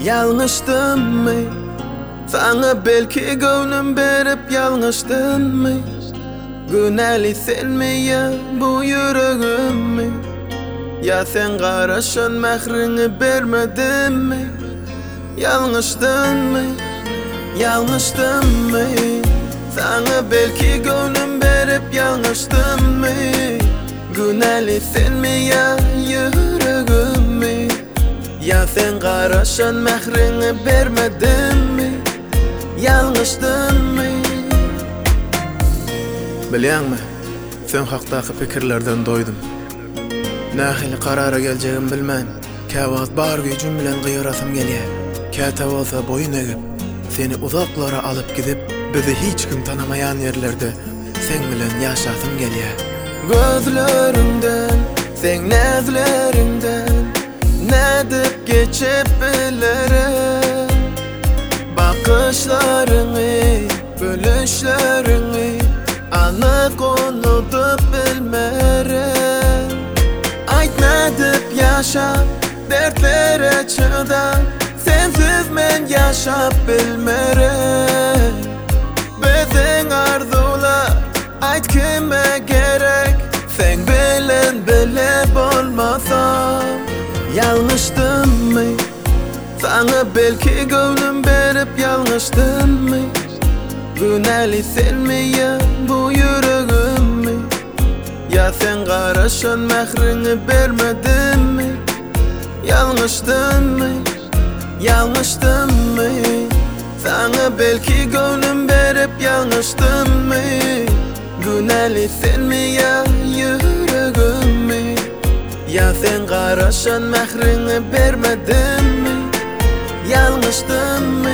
Yanlıştım mı? Sana belki gönlüm berip yanlıştım mı? Günahlı sen mi ya bu yüreğim mi? Ya sen karışın mehrini vermedin mi? Yanlıştın mı? Yanlıştım mı? Sana belki gönlüm berip yanlıştım mı? Günahlı sen mi ya yüreğim mi? Ya sen karışın mehrini vermedin mi? Yanlıştın mı? Bilýän mi? Sen haktaki pikirlerden doydum. Nähili karara geleceğim bilmän. Käwagt bar gücüm bilen gyýrasym gelýär. Käte bolsa boyun egip, seni uzaklara alıp gidip, bizi hiç kim tanamayan yerlerde sen bilen yaşasym gelýär. Gözlerinden, sen näzlerinden nädip geçip bilerim. Bakışlarını, gülüşlerini anık unutup bilmerim. Ayt nädip yaşap, dertlere çıdan, sensiz men yaşap bilmerim. Bizim arzular, ayt kime gerek, sen bilen bilip olmasam. Yanlıştım mı? Sana belki gönlüm berip yanlıştım mı? Günahlı sen mi ya bu yüreğim mi? Ya sen karışın mehrini vermedin mi? Yanlıştın mı? Yanlıştım mı? Sana belki gönlüm berip yanlıştım mı? Günahlı sen mi ya yüreğim mi? Ya sen karışın mehrini vermedin mi? Yanlıştın mı?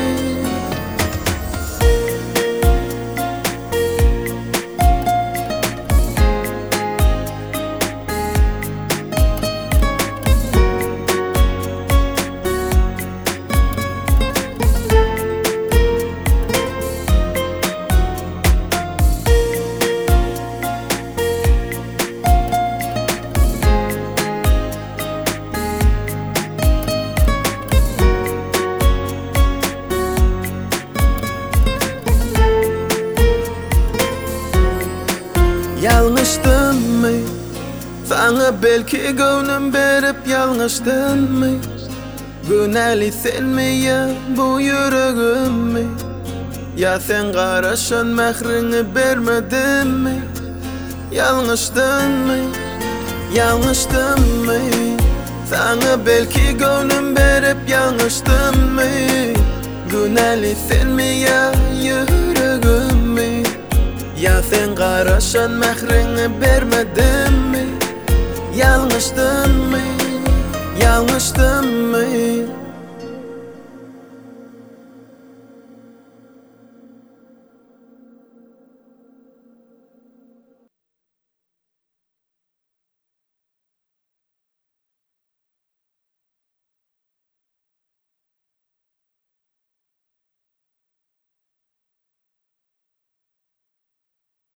Yanlıştım mı? Sana belki gönlüm berip yanlıştın mı? Günahlı sen mi ya bu yüreğim mi? Ya sen karışın mehrini vermedin mi? Yanlıştın mı? Yanlıştım mı? Sana belki gönlüm berip yanlıştın mı? Günahlı sen mi ya yüreğim mi? Ya sen karışın mehrini vermedin mi? Yanlıştın mı? Yanlıştın mı?